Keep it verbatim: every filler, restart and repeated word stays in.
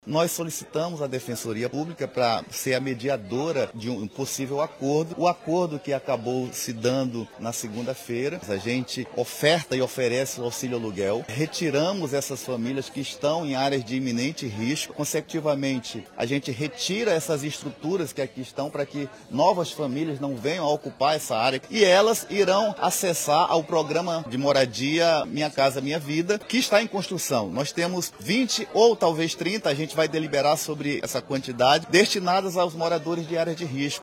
Nós solicitamos a Defensoria Pública para ser a mediadora de um possível acordo. O acordo que acabou se dando na segunda-feira, a gente oferta e oferece o auxílio aluguel. Retiramos essas famílias que estão em áreas de iminente risco. Consecutivamente, a gente retira essas estruturas que aqui estão para que novas famílias não venham a ocupar essa área. E elas irão acessar ao programa de moradia Minha Casa Minha Vida, que está em construção. Nós temos vinte ou talvez trinta, a gente vai deliberar sobre essa quantidade, destinadas aos moradores de áreas de risco.